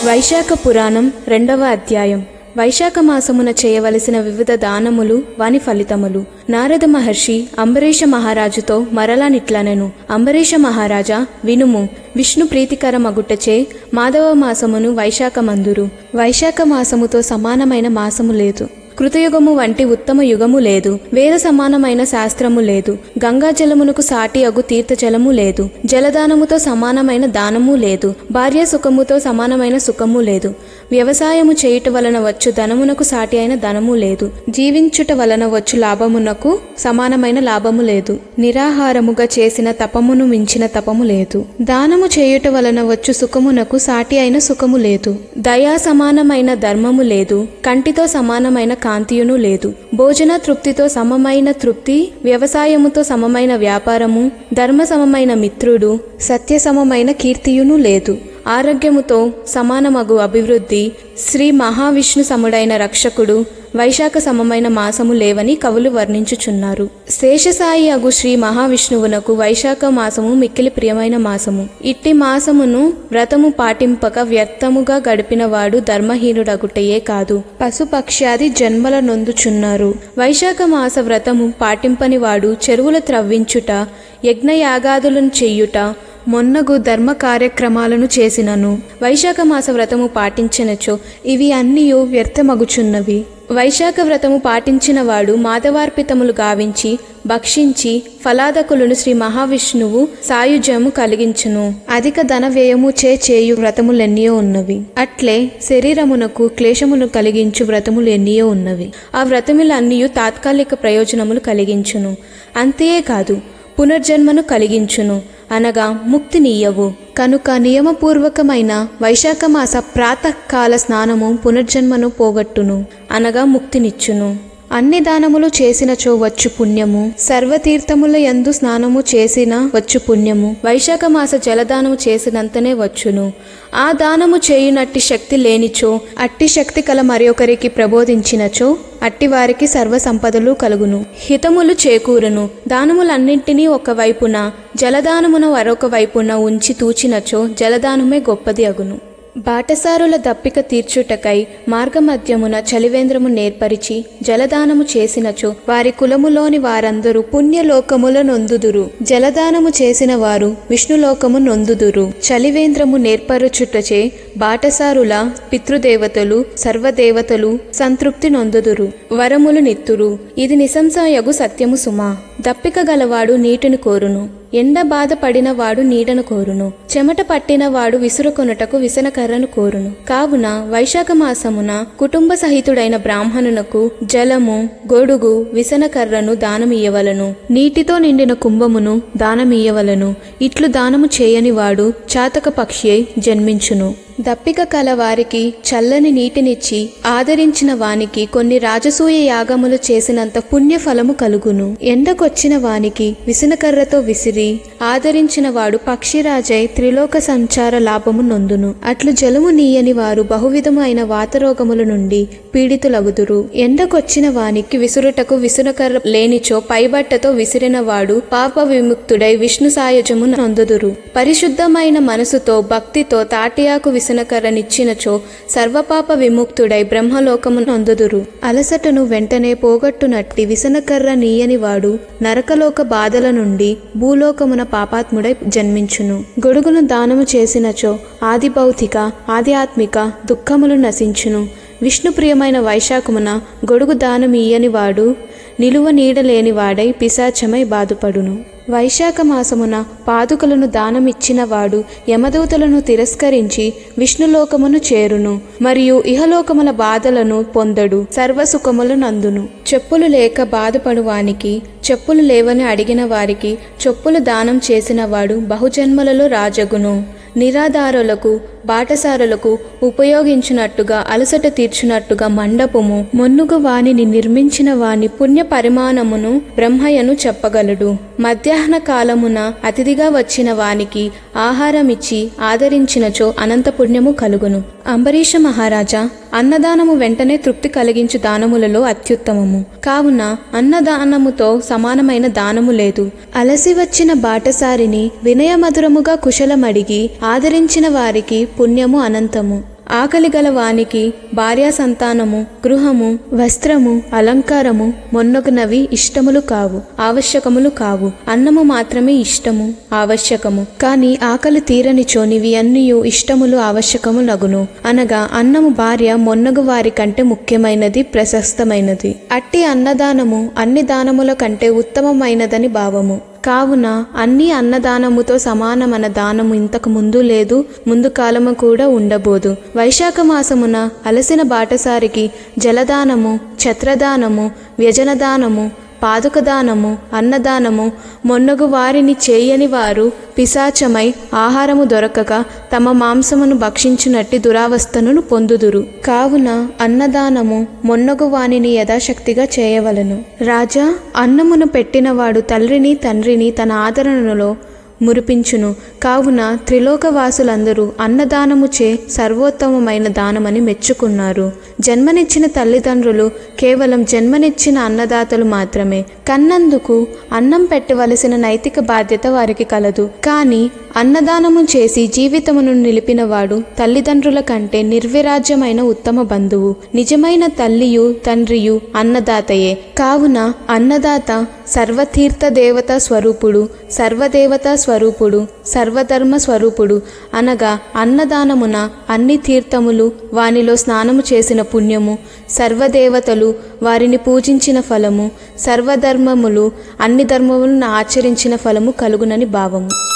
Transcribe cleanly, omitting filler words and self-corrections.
వైశాఖ పురాణం 2వ అధ్యాయం. వైశాఖ మాసమున చేయవలసిన వివిధ దానములు వాని ఫలితములు. నారద మహర్షి అంబరీష మహారాజుతో మరలా నిట్లనెను. అంబరీష మహారాజా వినుము. విష్ణు ప్రీతికరమగుటచే మాధవ మాసమును వైశాఖమందురు. వైశాఖ మాసముతో సమానమైన మాసము లేదు. కృతయుగము వంటి ఉత్తమ యుగము లేదు. వేద సమానమైన శాస్త్రము లేదు. గంగా జలమునకు సాటి అగు తీర్థజలము లేదు. జలదానముతో సమానమైన దానము లేదు. భార్య సుఖముతో సమానమైన సుఖము లేదు. వ్యవసాయము చేయుట వలన వచ్చు ధనమునకు సాటి అయిన ధనము లేదు. జీవించుట వలన వచ్చు లాభమునకు సమానమైన లాభము లేదు. నిరాహారముగా చేసిన తపమును మించిన తపము లేదు. దానము చేయుట వలన వచ్చు సుఖమునకు సాటి అయిన సుఖము లేదు. దయా సమానమైన ధర్మము లేదు. కంటితో సమానమైన కాంతియును లేదు. భోజన తృప్తితో సమమైన తృప్తి, వ్యవసాయముతో సమమైన వ్యాపారము, ధర్మ సమమైన మిత్రుడు, సత్య సమమైన కీర్తియును లేదు. ఆరోగ్యముతో సమానమగు అభివృద్ధి, శ్రీ మహావిష్ణు సముడైన రక్షకుడు, వైశాఖ సమమైన మాసము లేవని కవులు వర్ణించుచున్నారు. శేషసాయి అగు శ్రీ మహావిష్ణువునకు వైశాఖ మాసము మిక్కిలి ప్రియమైన మాసము. ఇట్టి మాసమును వ్రతము పాటింపక వ్యర్థముగా గడిపినవాడు ధర్మహీనుడగుటయే కాదు, పశుపక్ష్యాది జన్మల నొందుచున్నారు. వైశాఖ మాస వ్రతము పాటింపని వాడు చెరువుల త్రవ్వించుట, యజ్ఞయాగాదులను చెయ్యుట మొన్నగు ధర్మ కార్యక్రమాలను చేసినను వైశాఖ మాస వ్రతము పాటించినచో ఇవి అన్నీయు వ్యర్థమగుచున్నవి. వైశాఖ వ్రతము పాటించిన వాడు మాధవార్పితములు గావించి భక్షించి ఫలాదకులను శ్రీ మహావిష్ణువు సాయుజ్యము కలిగించును. అధిక ధన వ్యయము చేయు వ్రతములెన్నో ఉన్నవి. అట్లే శరీరమునకు క్లేశమును కలిగించు వ్రతములు ఎన్నో ఉన్నవి. ఆ వ్రతములన్నీయు తాత్కాలిక ప్రయోజనములు కలిగించును. అంతేకాదు పునర్జన్మను కలిగించును, అనగా ముక్తినీయవు. కనుక నియమపూర్వకమైన వైశాఖమాస ప్రాతకాల స్నానము పునర్జన్మను పోగొట్టును, అనగా ముక్తినిచ్చును. అన్ని దానములు చేసినచో వచ్చు పుణ్యము, సర్వతీర్థముల యందు స్నానము చేసిన వచ్చు పుణ్యము వైశాఖ మాస జలదానము చేసినంతనే వచ్చును. ఆ దానము చేయునట్టి శక్తి లేనిచో, అట్టి శక్తి కల మరొకరికి ప్రబోధించినచో అట్టి వారికి సర్వ సంపదలు కలుగును, హితములు చేకూరును. దానములన్నింటినీ ఒకవైపున జలదానమున మరొక వైపున ఉంచి తూచినచో జలదానమే గొప్పది అగును. బాటసారుల దప్పిక తీర్చుటకై మార్గమధ్యమున చలివేంద్రము నేర్పరిచి జలదానము చేసినచో వారి కులములోని వారందరూ పుణ్యలోకముల నొందుదురు. జలదానము చేసిన వారు విష్ణులోకము నొందుదురు. చలివేంద్రము నేర్పరుచుటచే బాటసారుల పితృదేవతలు సర్వదేవతలు సంతృప్తి నొందుదురు, వరములు నిత్తురు. ఇది నిసంశయగు సత్యము సుమా. దప్పిక గలవాడు నీటిని కోరును, ఎండ బాధ పడినవాడు నీడను కోరును, చెమట పట్టినవాడు విసురుకొనుటకు విసనకర్రను కోరును. కావున వైశాఖ మాసమున కుటుంబ సహితుడైన బ్రాహ్మణునకు జలము, గొడుగు, విసనకర్రను దానమియ్యవలను. నీటితో నిండిన కుంభమును దానమియ్యవలను. ఇట్లు దానము చేయని వాడు చాతక పక్షి అయి జన్మించును. దప్పిక కల వారికి చల్లని నీటినిచ్చి ఆదరించిన వానికి కొన్ని రాజసూయ యాగములు చేసినంత పుణ్యఫలము కలుగును. ఎండకొచ్చిన వానికి విసనకర్రతో విసిరి ఆదరించిన వాడు పక్షిరాజై త్రిలోక సంచార లాభము నొందును. అట్లు జలము నీయని వారు బహువిధమైన వాతరోగముల నుండి పీడితులగుదురు. ఎండకొచ్చిన వానికి విసురుటకు విసనకర్ర లేనిచో పైబట్టతో విసిరిన వాడు పాప విముక్తుడై విష్ణు సాయుజము నొందుదురు. పరిశుద్ధమైన మనసుతో భక్తితో తాటియాకు విసనకర్రనిచ్చినచో సర్వపాప విముక్తుడై బ్రహ్మలోకము నొందుదురు. అలసటను వెంటనే పోగొట్టునట్టి విసనకర్ర నీయని వాడు నరకలోక బాధల నుండి భూలోకమున పాపాత్ముడై జన్మించును. గొడుగును దానము చేసినచో ఆది భౌతిక ఆధ్యాత్మిక దుఃఖములు నశించును. విష్ణుప్రియమైన వైశాఖమున గొడుగు దానమియ్యని వాడు నిలువ నీడలేని వాడై పిశాచమై బాధపడును. వైశాఖ మాసమున పాదుకలను దానమిచ్చిన వాడు యమదూతలను తిరస్కరించి విష్ణులోకమును చేరును, మరియు ఇహలోకముల బాధలను పొందడు, సర్వసుఖములు నందును. చెప్పులు లేక బాధపడువానికి చెప్పులు లేవని అడిగిన వారికి చెప్పులు దానం చేసిన వాడు బహుజన్మలలో రాజగును. నిరాధారులకు బాటసారులకు ఉపయోగించినట్టుగా అలసట తీర్చునట్టుగా మండపము మొన్నుగు వానిని నిర్మించిన వాని పుణ్య పరిమాణమును బ్రహ్మయ్యను చెప్పగలడు. మధ్యాహ్న కాలమున అతిథిగా వచ్చిన వానికి ఆహారమిచ్చి ఆదరించినచో అనంత పుణ్యము కలుగును. అంబరీష మహారాజా, అన్నదానము వెంటనే తృప్తి కలిగించు దానములలో అత్యుత్తమము. కావున అన్నదానముతో సమానమైన దానము లేదు. అలసి వచ్చిన బాటసారిని వినయమధురముగా కుశలమడిగి ఆదరించిన వారికి పుణ్యము అనంతము. ఆకలి గల వానికి భార్యా సంతానము, గృహము, వస్త్రము, అలంకారము మొన్నగునవి ఇష్టములు కావు, ఆవశ్యకములు కావు. అన్నము మాత్రమే ఇష్టము, ఆవశ్యకము. కాని ఆకలి తీరనిచోనివి అన్నియు ఇష్టములు ఆవశ్యకములగును. అనగా అన్నము భార్య మొన్నగు వారి కంటే ముఖ్యమైనది, ప్రశస్తమైనది. అట్టి అన్నదానము అన్ని దానముల కంటే ఉత్తమమైనదని భావము. కావున అన్ని అన్నదానముతో సమానమైన దానము ఇంతకు ముందు లేదు, ముందు కాలము కూడా ఉండబోదు. వైశాఖ మాసమున అలసిన బాటసారికి జలదానము, ఛత్రదానము, వ్యజనదానము, పాదుకదానము, అన్నదానము మొన్నగు వారిని చేయని వారు పిశాచమై ఆహారము దొరకక తమ మాంసమును భక్షించునట్టి దురావస్థను పొందుదురు. కావున అన్నదానము మొన్నగు వానిని యథాశక్తిగా చేయవలను. రాజా, అన్నమును పెట్టినవాడు తల్లిని తండ్రిని తన ఆదరణలో మురిపించును. కావున త్రిలోకవాసులందరూ అన్నదానముచే సర్వోత్తమమైన దానమని మెచ్చుకున్నారు. జన్మనిచ్చిన తల్లిదండ్రులు కేవలం జన్మనిచ్చిన అన్నదాతలు మాత్రమే. కన్నందుకు అన్నం పెట్టవలసిన నైతిక బాధ్యత వారికి కలదు. కానీ అన్నదానము చేసి జీవితమును నిలిపినవాడు తల్లిదండ్రుల కంటే నిర్విరాజ్యమైన ఉత్తమ బంధువు. నిజమైన తల్లియు తండ్రియు అన్నదాతయే. కావున అన్నదాత సర్వతీర్థ దేవతా స్వరూపుడు, సర్వదేవతా స్వరూపుడు, సర్వధర్మ స్వరూపుడు. అనగా అన్నదానమున అన్ని తీర్థములు, వానిలో స్నానము చేసిన పుణ్యము, సర్వదేవతలు వారిని పూజించిన ఫలము, సర్వధర్మములు అన్ని ధర్మములను ఆచరించిన ఫలము కలుగునని భావము.